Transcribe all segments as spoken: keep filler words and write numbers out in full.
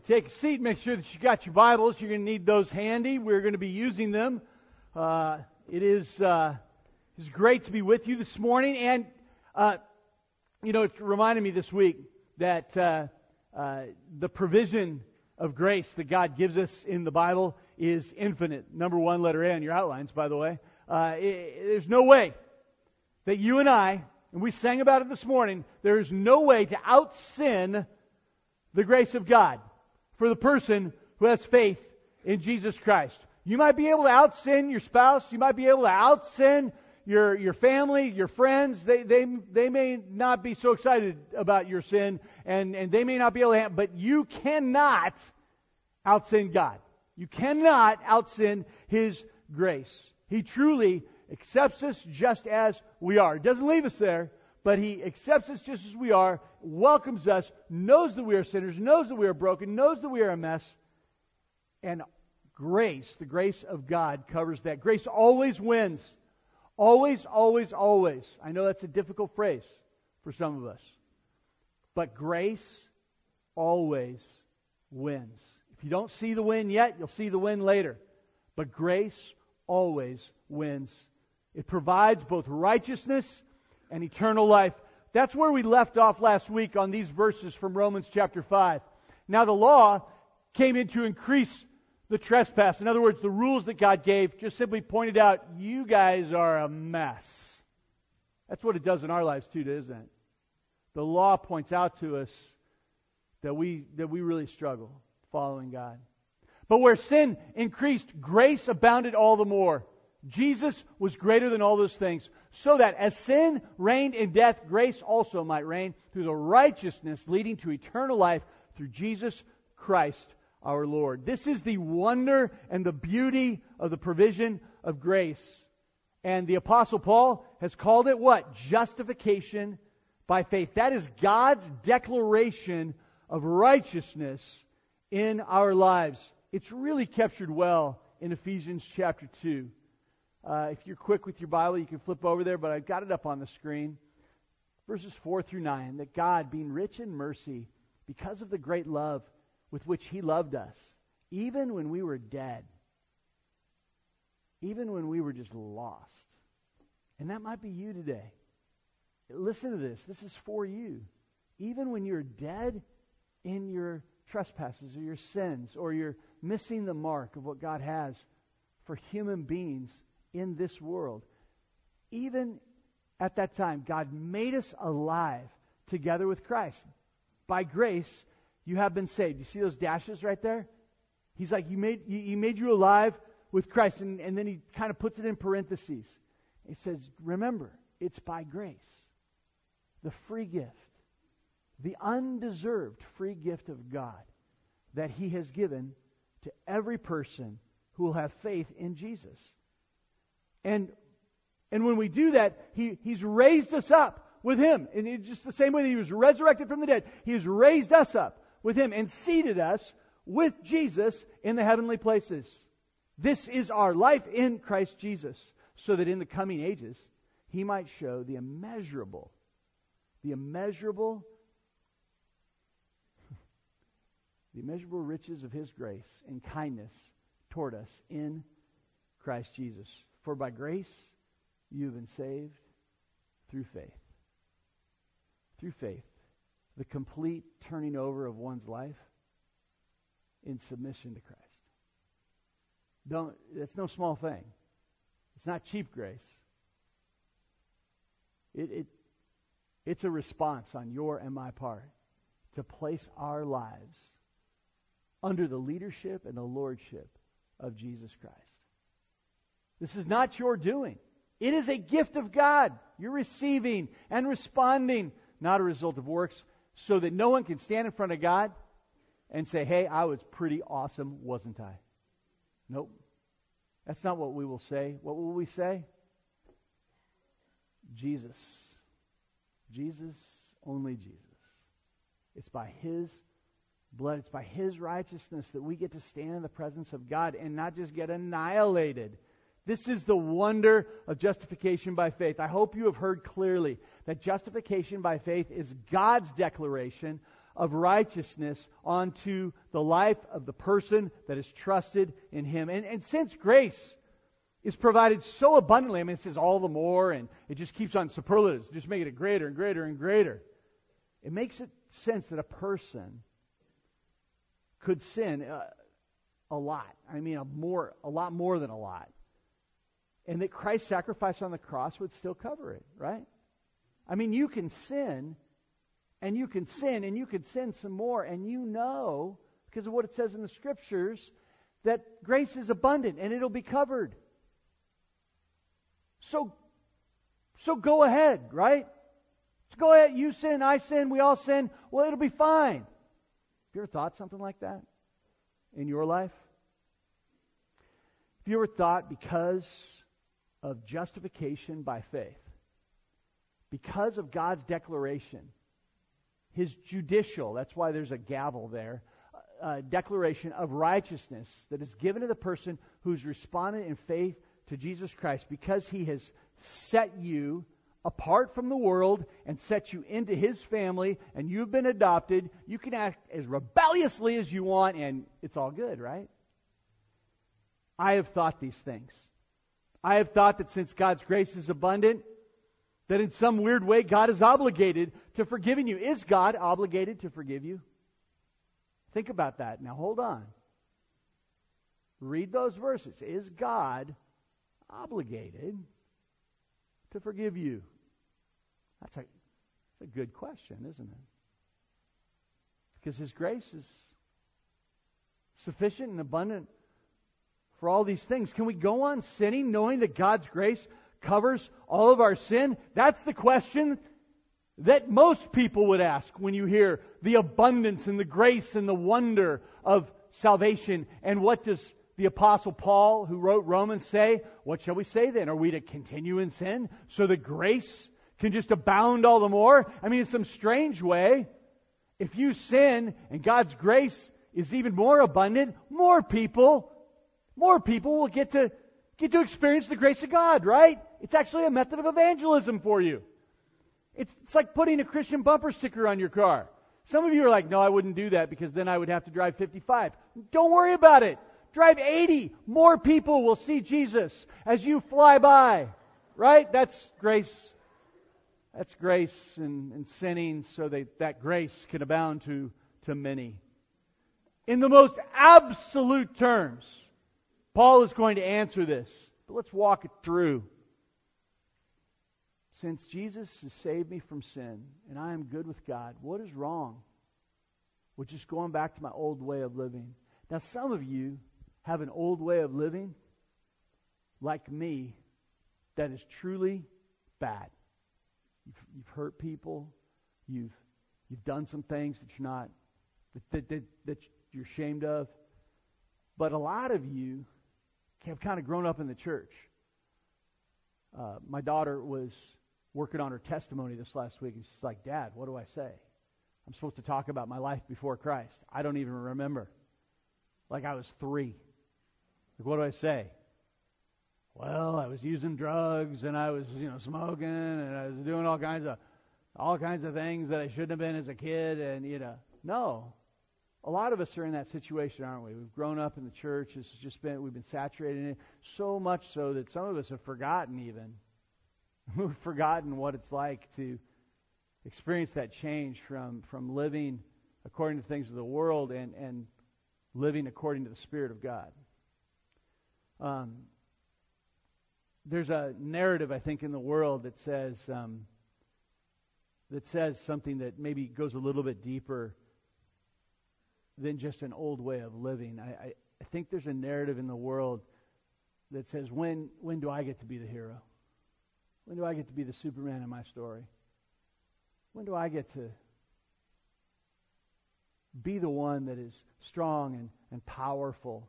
take a seat, make sure that you got your Bibles. You're going to need those handy. We're going to be using them. Uh, it is uh, it's great to be with you this morning. And, uh, you know, it reminded me this week that uh, uh, the provision of grace that God gives us in the Bible is infinite. Number one, letter A on your outlines, by the way. Uh, it, there's no way that you and I, and we sang about it this morning, there is no way to out-sin the grace of God for the person who has faith in Jesus Christ. You might be able to out-sin your spouse. You might be able to out-sin your your family, your friends. They they they may not be so excited about your sin, and, and they may not be able to have, but you cannot out-sin God. You cannot out-sin His grace. He truly accepts us just as we are. He doesn't leave us there, but He accepts us just as we are, welcomes us, knows that we are sinners, knows that we are broken, knows that we are a mess. And grace, the grace of God, covers that. Grace always wins. Always, always, always. I know that's a difficult phrase for some of us. But grace always wins. If you don't see the win yet, you'll see the win later. But grace always wins. It provides both righteousness and eternal life. That's where we left off last week on these verses from Romans chapter five. Now the law came in to increase the trespass. In other words, the rules that God gave just simply pointed out, you guys are a mess. That's what it does in our lives too, doesn't it? The law points out to us that we that we really struggle following God. But where sin increased, grace abounded all the more. Jesus was greater than all those things, so that as sin reigned in death, grace also might reign through the righteousness leading to eternal life through Jesus Christ our Lord. This is the wonder and the beauty of the provision of grace. And the Apostle Paul has called it what? Justification by faith. That is God's declaration of righteousness in our lives. It's really captured well in Ephesians chapter two. Uh, if you're quick with your Bible, you can flip over there, but I've got it up on the screen. Verses four through nine, that God, being rich in mercy, because of the great love with which He loved us, even when we were dead, even when we were just lost. And that might be you today. Listen to this. This is for you. Even when you're dead in your trespasses or your sins, or you're missing the mark of what God has for human beings in this world. Even at that time, God made us alive together with Christ. By grace, you have been saved. You see those dashes right there? He's like, He made, he made you alive with Christ. And, and then He kind of puts it in parentheses. He says, remember, it's by grace. The free gift. The undeserved free gift of God that He has given to every person who will have faith in Jesus. And and when we do that, he, He's raised us up with Him. And it's just the same way that He was resurrected from the dead, He has raised us up with Him and seated us with Jesus in the heavenly places. This is our life in Christ Jesus, so that in the coming ages, He might show the immeasurable, the immeasurable, the immeasurable riches of His grace and kindness toward us in Christ Jesus. For by grace you have been saved through faith. Through faith. The complete turning over of one's life in submission to Christ. Don't, that's no small thing. It's not cheap grace. It, it, it's a response on your and my part to place our lives under the leadership and the lordship of Jesus Christ. This is not your doing. It is a gift of God. You're receiving and responding, not a result of works, so that no one can stand in front of God and say, hey, I was pretty awesome, wasn't I? Nope. That's not what we will say. What will we say? Jesus. Jesus, only Jesus. It's by His blood, it's by His righteousness that we get to stand in the presence of God and not just get annihilated. This is the wonder of justification by faith. I hope you have heard clearly that justification by faith is God's declaration of righteousness onto the life of the person that is trusted in Him. And, and since grace is provided so abundantly, I mean, it says all the more, and it just keeps on superlatives, just making it greater and greater and greater. It makes it sense that a person could sin uh, a lot. I mean, a more, a lot more than a lot. And that Christ's sacrifice on the cross would still cover it, right? I mean, you can sin, and you can sin, and you can sin some more, and you know, because of what it says in the Scriptures, that grace is abundant, and it'll be covered. So, so go ahead, right? So go ahead, you sin, I sin, we all sin, well, it'll be fine. Have you ever thought something like that in your life? Have you ever thought because of justification by faith, because of God's declaration, His judicial, that's why there's a gavel there, uh, declaration of righteousness that is given to the person who's responded in faith to Jesus Christ, because He has set you apart from the world and set you into His family, and you've been adopted, you can act as rebelliously as you want, and it's all good, right? I have thought these things. I have thought that since God's grace is abundant, that in some weird way God is obligated to forgiving you. Is God obligated to forgive you? Think about that. Now hold on. Read those verses. Is God obligated to forgive you? That's a, that's a good question, isn't it? Because His grace is sufficient and abundant for all these things. Can we go on sinning knowing that God's grace covers all of our sin? That's the question that most people would ask when you hear the abundance and the grace and the wonder of salvation. And what does the Apostle Paul, who wrote Romans, say? What shall we say then? Are we to continue in sin so that grace can just abound all the more? I mean, in some strange way, if you sin and God's grace is even more abundant, more people, more people will get to get to experience the grace of God, right? It's actually a method of evangelism for you. It's, it's like putting a Christian bumper sticker on your car. Some of you are like, no, I wouldn't do that because then I would have to drive fifty-five. Don't worry about it. Drive eighty. More people will see Jesus as you fly by, right? That's grace. That's grace and, and sinning so that that grace can abound to, to many. In the most absolute terms, Paul is going to answer this, but let's walk it through. Since Jesus has saved me from sin and I am good with God, what is wrong with just going back to my old way of living? Now, some of you have an old way of living, like me, that is truly bad. You've, you've hurt people. You've you've done some things that you're not that, that, that you're ashamed of. But a lot of you have kind of grown up in the church. Uh, my daughter was working on her testimony this last week, and she's like, Dad, what do I say? I'm supposed to talk about my life before Christ. I don't even remember. Like I was three. Like, what do I say? Well, I was using drugs, and I was, you know, smoking, and I was doing all kinds of all kinds of things that I shouldn't have been as a kid, and, you know. No. A lot of us are in that situation, aren't we? We've grown up in the church. It's just been, we've been saturated in it so much so that some of us have forgotten even. We've forgotten what it's like to experience that change from, from living according to things of the world and, and living according to the Spirit of God. Um, there's a narrative, I think, in the world that says um, that says something that maybe goes a little bit deeper than just an old way of living. I, I, I think there's a narrative in the world that says, when when do I get to be the hero? When do I get to be the Superman in my story? When do I get to be the one that is strong and, and powerful?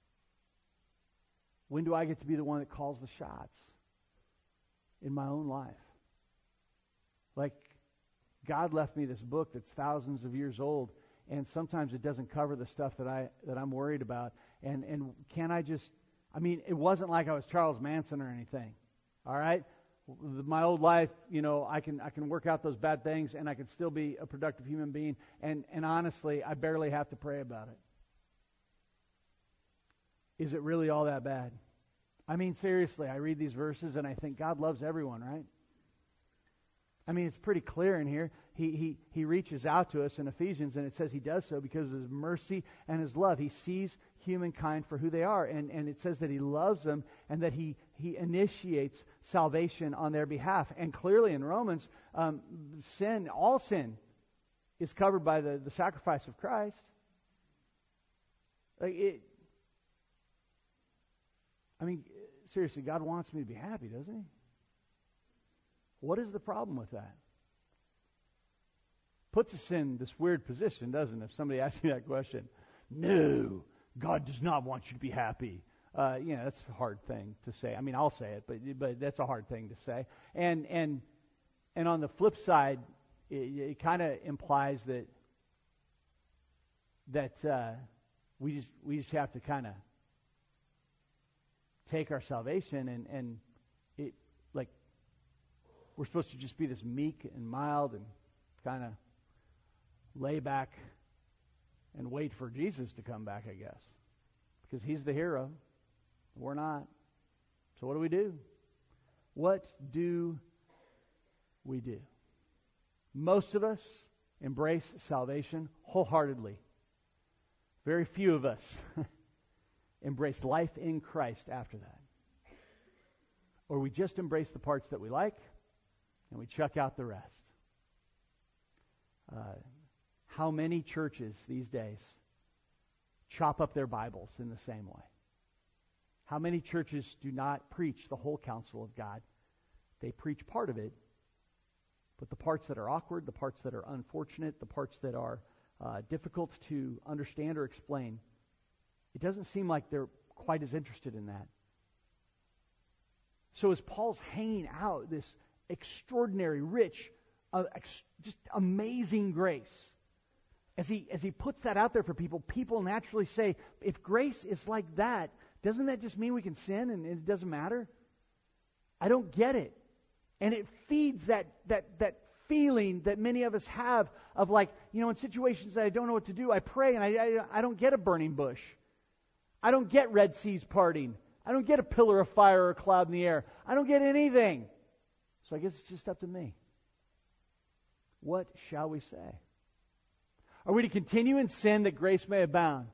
When do I get to be the one that calls the shots in my own life? Like, God left me this book that's thousands of years old, and sometimes it doesn't cover the stuff that I that I'm worried about. And and can I just? I mean, it wasn't like I was Charles Manson or anything. All right, my old life, you know, I can I can work out those bad things and I can still be a productive human being. And, and honestly, I barely have to pray about it. Is it really all that bad? I mean, seriously, I read these verses and I think God loves everyone, right? I mean, it's pretty clear in here. He, he, he reaches out to us in Ephesians, and it says He does so because of His mercy and His love. He sees humankind for who they are, and, and it says that He loves them and that He, he initiates salvation on their behalf. And clearly in Romans, um, sin, all sin, is covered by the, the sacrifice of Christ. Like it, I mean, seriously, God wants me to be happy, doesn't He? What is the problem with that? Puts us in this weird position, doesn't it? If somebody asks you that question, no, God does not want you to be happy. Uh, you know, that's a hard thing to say. I mean, I'll say it, but but that's a hard thing to say. And and and on the flip side, it, it kind of implies that that uh, we just we just have to kind of take our salvation and and it like. We're supposed to just be this meek and mild and kind of lay back and wait for Jesus to come back, I guess. Because He's the hero. We're not. So what do we do? What do we do? Most of us embrace salvation wholeheartedly. Very few of us embrace life in Christ after that. Or we just embrace the parts that we like, and we chuck out the rest. Uh, how many churches these days chop up their Bibles in the same way? How many churches do not preach the whole counsel of God? They preach part of it, but the parts that are awkward, the parts that are unfortunate, the parts that are uh, difficult to understand or explain, it doesn't seem like they're quite as interested in that. So as Paul's hanging out this extraordinary, rich, uh, ex- just amazing grace. As he as he puts that out there for people, people naturally say, if grace is like that, doesn't that just mean we can sin and it doesn't matter? I don't get it. And it feeds that that that feeling that many of us have of like, you know, in situations that I don't know what to do, I pray and I I, I don't get a burning bush. I don't get Red Seas parting. I don't get a pillar of fire or a cloud in the air. I don't get anything. So I guess it's just up to me. What shall we say? Are we to continue in sin that grace may abound?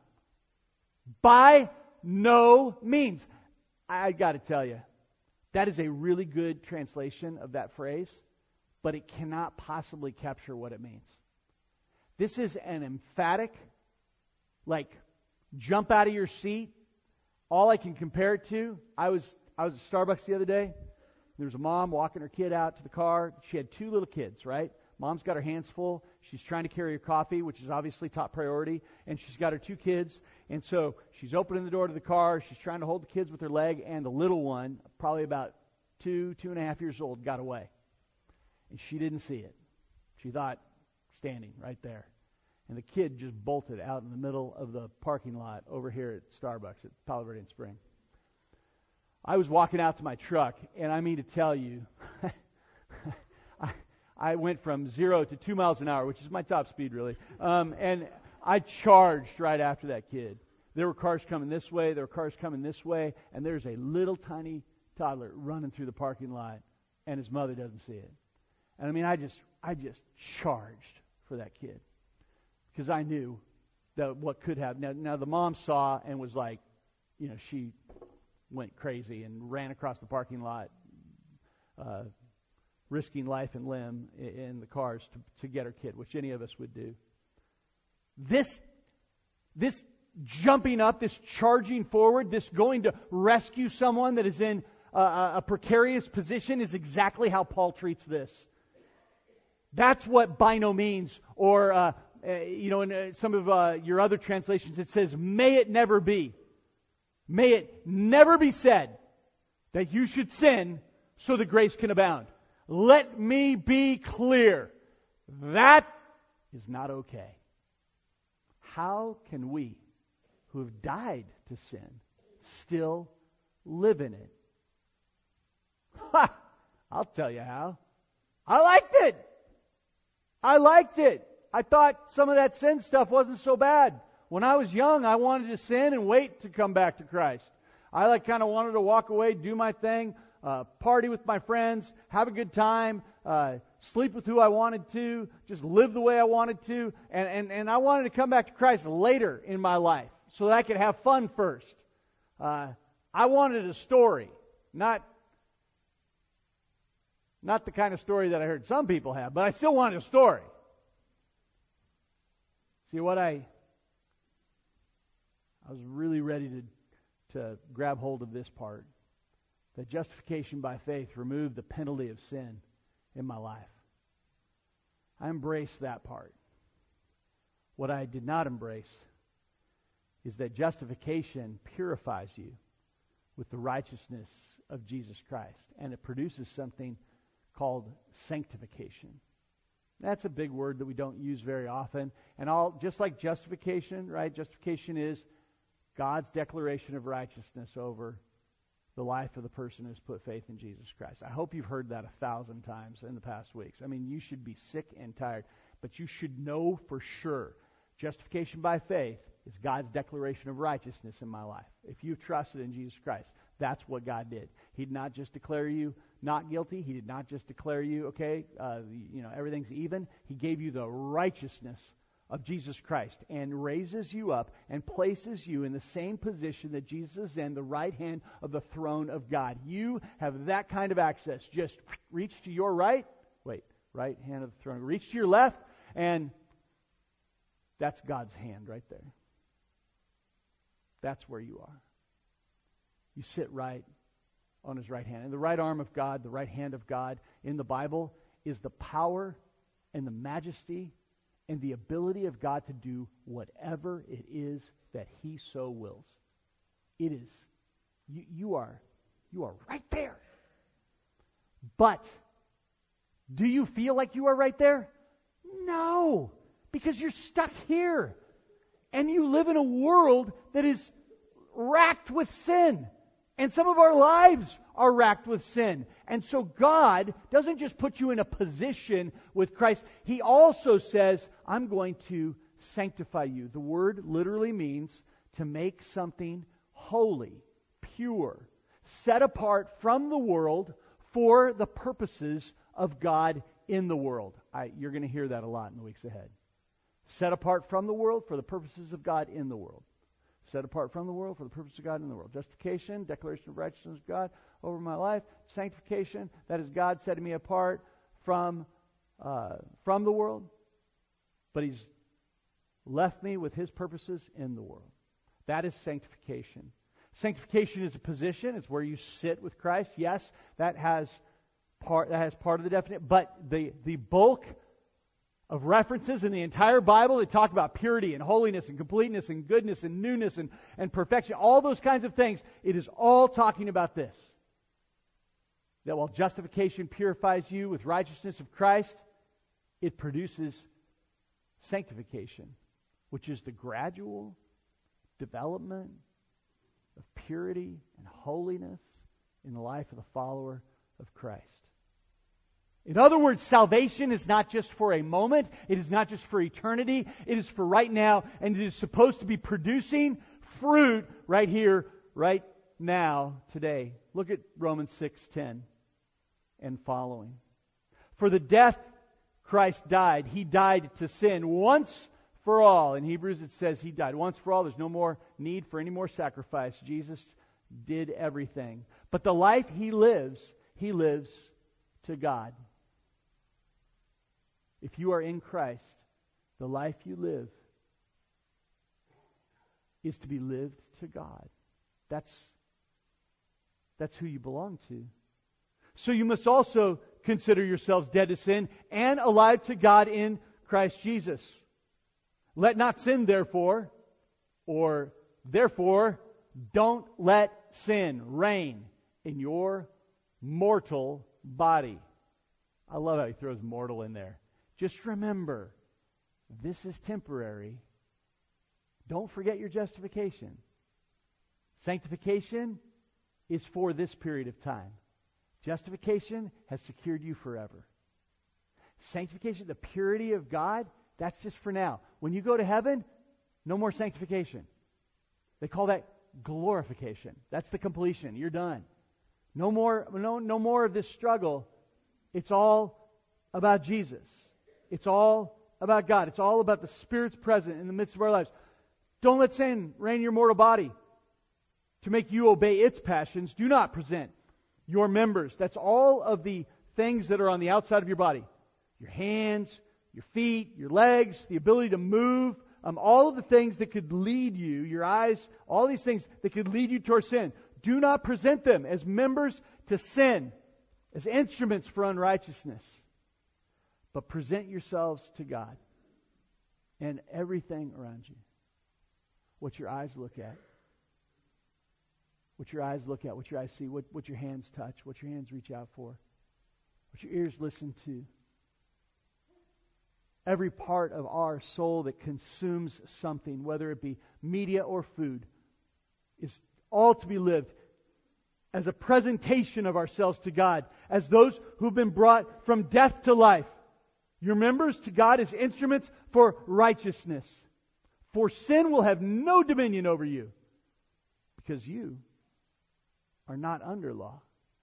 By no means. I got to tell you, that is a really good translation of that phrase, but it cannot possibly capture what it means. This is an emphatic, like, jump out of your seat. All I can compare it to, I was I was at Starbucks the other day. There was a mom walking her kid out to the car. She had two little kids, right? Mom's got her hands full. She's trying to carry her coffee, which is obviously top priority. And she's got her two kids. And so she's opening the door to the car. She's trying to hold the kids with her leg. And the little one, probably about two, two and a half years old, got away. And she didn't see it. She thought, standing right there. And the kid just bolted out in the middle of the parking lot over here at Starbucks at Palo Verde and Spring. I was walking out to my truck, and I mean to tell you, I, I went from zero to two miles an hour, which is my top speed, really. Um, and I charged right after that kid. There were cars coming this way, there were cars coming this way, and there's a little tiny toddler running through the parking lot, and his mother doesn't see it. And I mean, I just, I just charged for that kid because I knew that what could happen. Now, now the mom saw and was like, you know, she went crazy and ran across the parking lot, uh, risking life and limb in, in the cars to, to get her kid, which any of us would do. This, this jumping up, this charging forward, this going to rescue someone that is in a, a precarious position is exactly how Paul treats this. That's what by no means, or uh, uh, you know, in uh, some of uh, your other translations, it says, "May it never be." May it never be said that you should sin so that grace can abound. Let me be clear. That is not okay. How can we, who have died to sin, still live in it? Ha! I'll tell you how. I liked it. I liked it. I thought some of that sin stuff wasn't so bad. When I was young, I wanted to sin and wait to come back to Christ. I like kind of wanted to walk away, do my thing, uh, party with my friends, have a good time, uh, sleep with who I wanted to, just live the way I wanted to, and, and, and I wanted to come back to Christ later in my life so that I could have fun first. Uh, I wanted a story, not not the kind of story that I heard some people have, but I still wanted a story. See, what I I was really ready to to grab hold of this part, that justification by faith removed the penalty of sin in my life. I embraced that part. What I did not embrace is that justification purifies you with the righteousness of Jesus Christ, and it produces something called sanctification. That's a big word that we don't use very often. And all, just like justification, right? Justification is God's declaration of righteousness over the life of the person who's put faith in Jesus Christ. I hope you've heard that a thousand times in the past weeks. I mean, you should be sick and tired, but you should know for sure justification by faith is God's declaration of righteousness in my life. If you've trusted in Jesus Christ, that's what God did. He did not just declare you not guilty. He did not just declare you, okay, uh, you know, everything's even. He gave you the righteousness of Jesus Christ and raises you up and places you in the same position that Jesus is in, the right hand of the throne of God. You have that kind of access. Just reach to your right. Wait, right hand of the throne. Reach to your left, and that's God's hand right there. That's where you are. You sit right on His right hand. And the right arm of God, the right hand of God in the Bible is the power and the majesty and the ability of God to do whatever it is that He so wills. It is, you, you are, you are right there. But, do you feel like you are right there? No, because you're stuck here. And you live in a world that is racked with sin. And some of our lives are racked with sin. And so God doesn't just put you in a position with Christ. He also says, I'm going to sanctify you. The word literally means to make something holy, pure, set apart from the world for the purposes of God in the world. I, you're going to hear that a lot in the weeks ahead. Set apart from the world for the purposes of God in the world. Set apart from the world for the purpose of God in the world. Justification, declaration of righteousness of God over my life. Sanctification, that is God setting me apart from uh, from the world. But He's left me with His purposes in the world. That is sanctification. Sanctification is a position. It's where you sit with Christ. Yes, that has part that has part of the definition. But the, the bulk of references in the entire Bible that talk about purity and holiness and completeness and goodness and newness and, and perfection, all those kinds of things, it is all talking about this. That while justification purifies you with righteousness of Christ, it produces sanctification, which is the gradual development of purity and holiness in the life of the follower of Christ. In other words, salvation is not just for a moment. It is not just for eternity. It is for right now, and it is supposed to be producing fruit right here, right now, today. Look at Romans six ten and following. For the death Christ died, He died to sin once for all. In Hebrews it says He died once for all. There's no more need for any more sacrifice. Jesus did everything. But the life He lives, He lives to God. If you are in Christ, the life you live is to be lived to God. That's, that's who you belong to. So you must also consider yourselves dead to sin and alive to God in Christ Jesus. Let not sin, therefore, or therefore, don't let sin reign in your mortal body. I love how he throws mortal in there. Just remember, this is temporary. Don't forget your justification. Sanctification is for this period of time. Justification has secured you forever. Sanctification, the purity of God, that's just for now. When you go to heaven, no more sanctification. They call that glorification. That's the completion. You're done. No more, no, no more of this struggle. It's all about Jesus. It's all about God. It's all about the Spirit's presence in the midst of our lives. Don't let sin reign in your mortal body to make you obey its passions. Do not present your members. That's all of the things that are on the outside of your body. Your hands, your feet, your legs, the ability to move, um, all of the things that could lead you, your eyes, all these things that could lead you towards sin. Do not present them as members to sin, as instruments for unrighteousness, but present yourselves to God and everything around you. What your eyes look at, what your eyes look at, what your eyes see, what, what your hands touch, what your hands reach out for, what your ears listen to. Every part of our soul that consumes something, whether it be media or food, is all to be lived as a presentation of ourselves to God, as those who've been brought from death to life. Your members to God as instruments for righteousness. For sin will have no dominion over you, because you are not under law,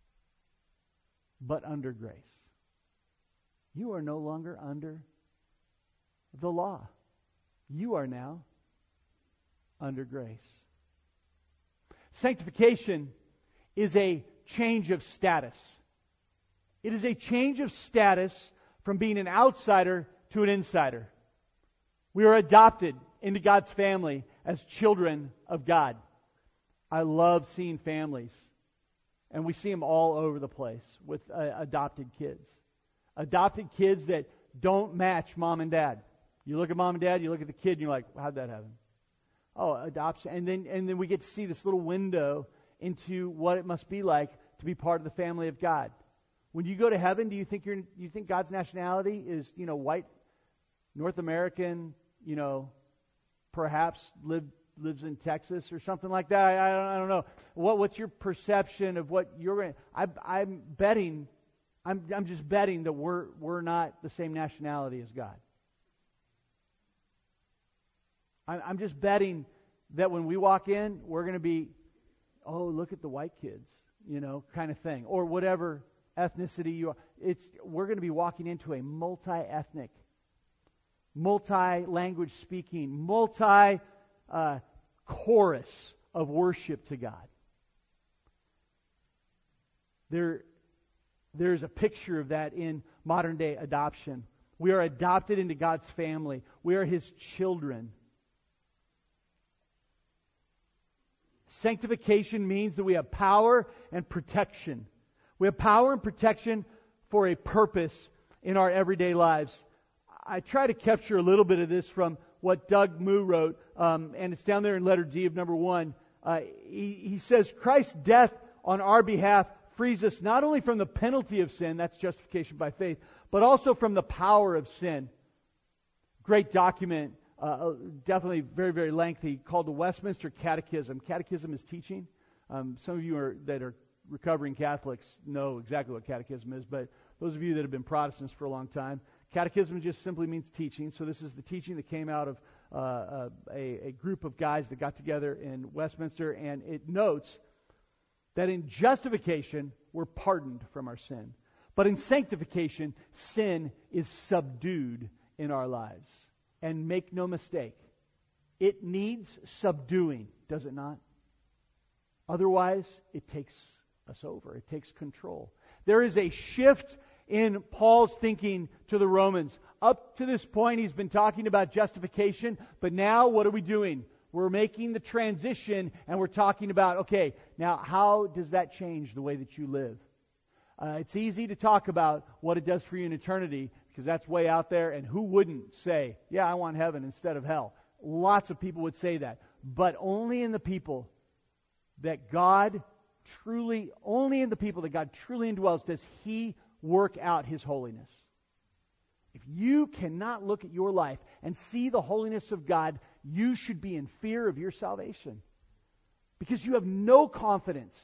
but under grace. You are no longer under the law. You are now under grace. Sanctification is a change of status. It is a change of status from being an outsider to an insider. We are adopted into God's family as children of God. I love seeing families, and we see them all over the place with uh, adopted kids. Adopted kids that don't match mom and dad. You look at mom and dad, you look at the kid, and you're like, how'd that happen? Oh, adoption. And then and then we get to see this little window into what it must be like to be part of the family of God. When you go to heaven, do you think you're you think God's nationality is, you know, white, North American, you know, perhaps live, lives in Texas or something like that? I, I, don't, I don't know. What what's your perception of what you're going? I'm I'm betting, I'm I'm just betting that we're we're not the same nationality as God. I'm, I'm just betting that when we walk in, we're going to be, oh, look at the white kids, you know, kind of thing, or whatever ethnicity you are. It's we're going to be walking into a multi-ethnic, multi-language speaking, multi uh, chorus of worship to God. There, there's a picture of that in modern day adoption. We are adopted into God's family. We are His children. Sanctification means that we have power and protection. We have power and protection for a purpose in our everyday lives. I try to capture a little bit of this from what Doug Moo wrote, um, and it's down there in letter D of number one. Uh, he, he says, Christ's death on our behalf frees us not only from the penalty of sin, that's justification by faith, but also from the power of sin. Great document. Uh, definitely very, very lengthy, called the Westminster Catechism. Catechism is teaching. Um, some of you are, that are recovering Catholics know exactly what catechism is, but those of you that have been Protestants for a long time, catechism just simply means teaching. So this is the teaching that came out of uh, uh, a, a group of guys that got together in Westminster, and it notes that in justification, we're pardoned from our sin. But in sanctification, sin is subdued in our lives. And make no mistake, it needs subduing, does it not? Otherwise, it takes us over. It takes control. There is a shift in Paul's thinking to the Romans. Up to this point, he's been talking about justification, but now what are we doing? We're making the transition, and we're talking about, okay, now how does that change the way that you live? Uh, it's easy to talk about what it does for you in eternity, because that's way out there, and who wouldn't say, yeah, I want heaven instead of hell? Lots of people would say that, but only in the people that God truly, only in the people that God truly indwells does He work out His holiness. If you cannot look at your life and see the holiness of God, you should be in fear of your salvation, because you have no confidence,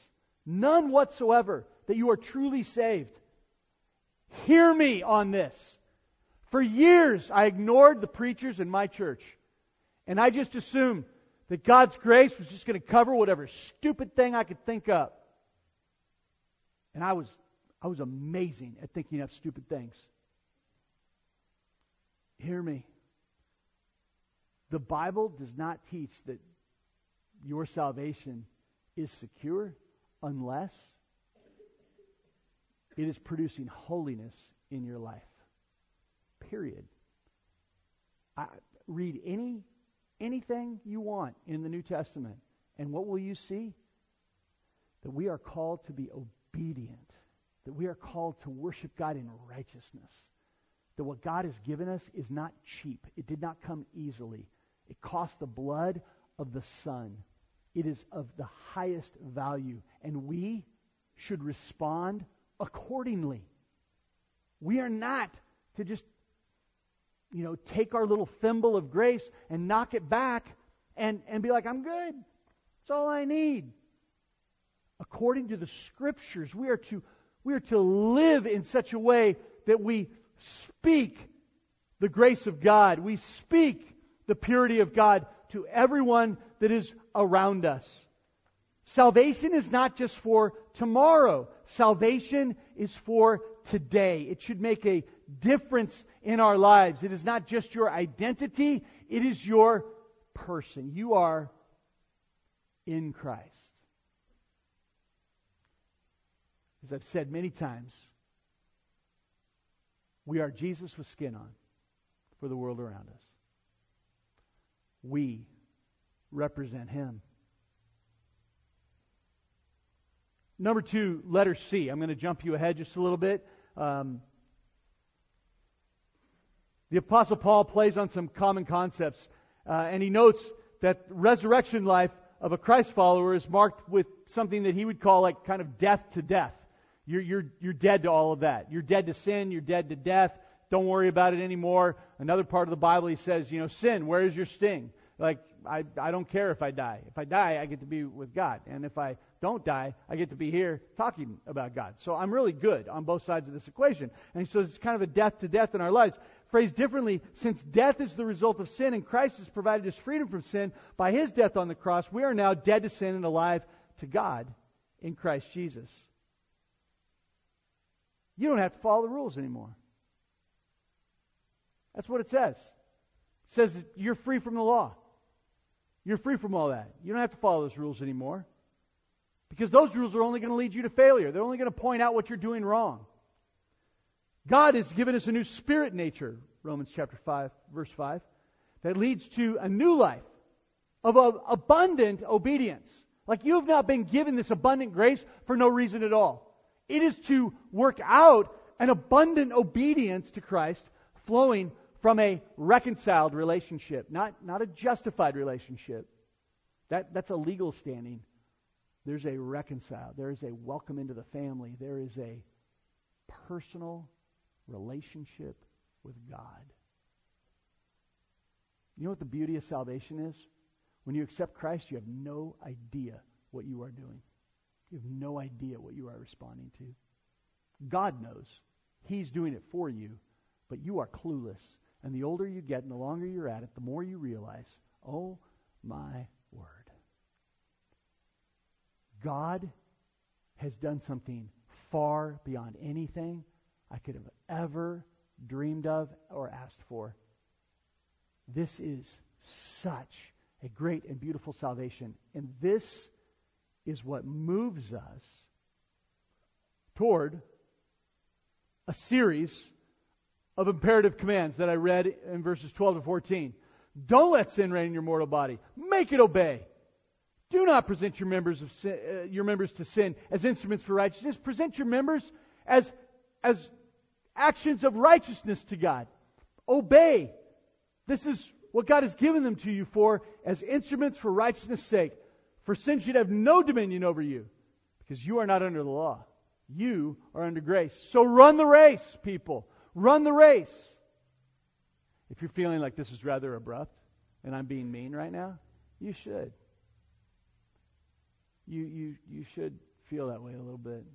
none whatsoever, that you are truly saved. Hear me on this. For years, I ignored the preachers in my church, and I just assumed that God's grace was just going to cover whatever stupid thing I could think up. And I was, I was amazing at thinking up stupid things. Hear me. The Bible does not teach that your salvation is secure unless it is producing holiness in your life. Period. I, read any anything you want in the New Testament, and what will you see? That we are called to be obedient. That we are called to worship God in righteousness. That what God has given us is not cheap. It did not come easily. It cost the blood of the Son. It is of the highest value, and we should respond accordingly. We are not to just, you know, take our little thimble of grace and knock it back and, and be like, I'm good. That's all I need. According to the Scriptures, we are to we are to live in such a way that we speak the grace of God. We speak the purity of God to everyone that is around us. Salvation is not just for tomorrow. Salvation is for today. It should make a difference in our lives. It is not just your identity, it is your person. You are in Christ. As I've said many times, we are Jesus with skin on for the world around us. We represent Him. Number two, letter C. I'm going to jump you ahead just a little bit. Um, the Apostle Paul plays on some common concepts, uh, and he notes that resurrection life of a Christ follower is marked with something that he would call like kind of death to death. You're, you're, you're dead to all of that. You're dead to sin. You're dead to death. Don't worry about it anymore. Another part of the Bible, he says, you know, sin, where is your sting? Like, I, I don't care if I die. If I die, I get to be with God. And if I don't die, I get to be here talking about God. So I'm really good on both sides of this equation. And so it's kind of a death to death in our lives. Phrased differently, since death is the result of sin and Christ has provided us freedom from sin by His death on the cross, we are now dead to sin and alive to God in Christ Jesus. You don't have to follow the rules anymore. That's what it says. It says that you're free from the law. You're free from all that. You don't have to follow those rules anymore. Because those rules are only going to lead you to failure. They're only going to point out what you're doing wrong. God has given us a new spirit nature, Romans chapter five, verse five, that leads to a new life of abundant obedience. Like you have not been given this abundant grace for no reason at all. It is to work out an abundant obedience to Christ flowing from a reconciled relationship, not, not a justified relationship. That, that's a legal standing. There's a reconciled. There is a welcome into the family. There is a personal relationship with God. You know what the beauty of salvation is? When you accept Christ, you have no idea what you are doing. You have no idea what you are responding to. God knows. He's doing it for you, but you are clueless. And the older you get and the longer you're at it, the more you realize, oh my word. God has done something far beyond anything I could have ever dreamed of or asked for. This is such a great and beautiful salvation. And this is what moves us toward a series of imperative commands that I read in verses twelve to fourteen. Don't let sin reign in your mortal body. Make it obey. Do not present your members of sin, uh, your members to sin as instruments for righteousness. Present your members as as actions of righteousness to God. Obey. This is what God has given them to you for as instruments for righteousness' sake. For sin should have no dominion over you, because you are not under the law. You are under grace. So run the race, people. Run the race. If you're feeling like this is rather abrupt and I'm being mean right now, you should. You you you should feel that way a little bit.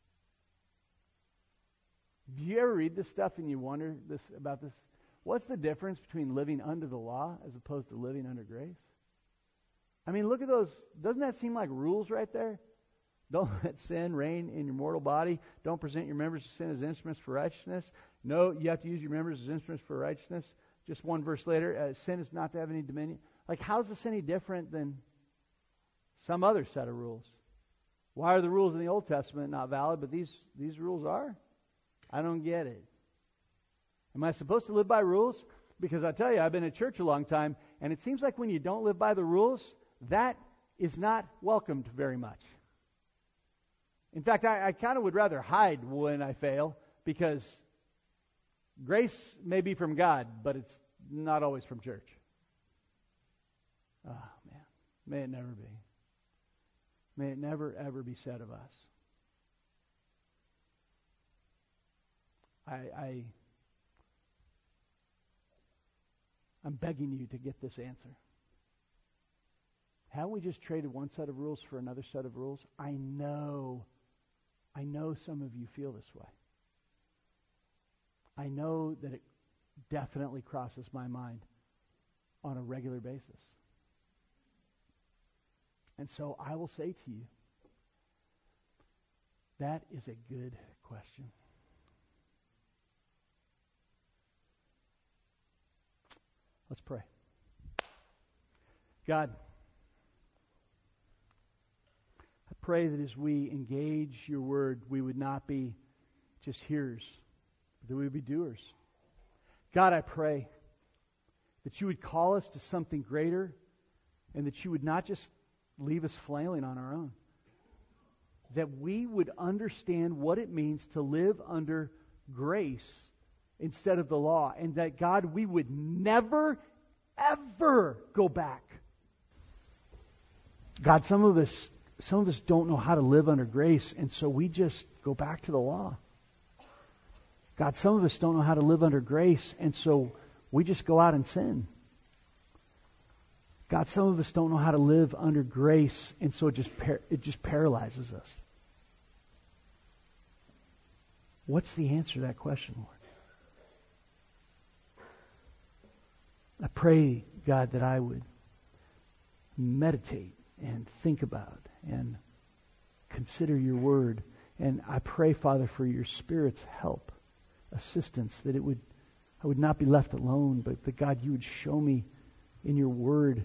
Do you ever read this stuff and you wonder this about this? What's the difference between living under the law as opposed to living under grace? I mean, look at those. Doesn't that seem like rules right there? Don't let sin reign in your mortal body. Don't present your members to sin as instruments for righteousness. No, you have to use your members as instruments for righteousness. Just one verse later, uh, sin is not to have any dominion. Like, how's this any different than some other set of rules? Why are the rules in the Old Testament not valid, but these, these rules are? I don't get it. Am I supposed to live by rules? Because I tell you, I've been at church a long time, and it seems like when you don't live by the rules, that is not welcomed very much. In fact, I, I kind of would rather hide when I fail, because grace may be from God, but it's not always from church. Oh, man. May it never be. May it never, ever be said of us. I, I, I'm begging you to get this answer. Haven't we just traded one set of rules for another set of rules? I know, I know some of you feel this way. I know that it definitely crosses my mind on a regular basis. And so I will say to you, that is a good question. Let's pray. God, I pray that as we engage your word, we would not be just hearers, but that we would be doers. God, I pray that you would call us to something greater, and that you would not just leave us flailing on our own. That we would understand what it means to live under grace instead of the law. And that, God, we would never, ever go back. God, some of us, some of us don't know how to live under grace, and so we just go back to the law. God, some of us don't know how to live under grace, and so we just go out and sin. God, some of us don't know how to live under grace, and so it just par- it just paralyzes us. What's the answer to that question, Lord? I pray, God, that I would meditate and think about and consider your word. And I pray, Father, for your Spirit's help, assistance, that it would I would not be left alone, but that, God, you would show me in your word,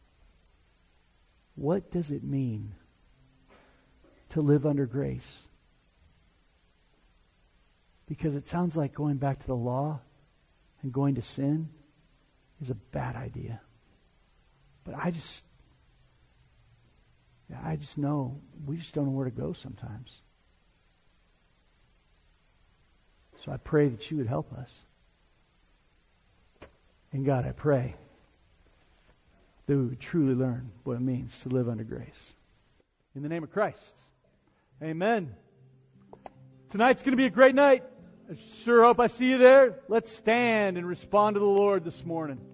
what does it mean to live under grace? Because it sounds like going back to the law and going to sin is a bad idea. But I just, I just know, we just don't know where to go sometimes. So I pray that you would help us. And God, I pray that we would truly learn what it means to live under grace. In the name of Christ. Amen. Tonight's going to be a great night. I sure hope I see you there. Let's stand and respond to the Lord this morning.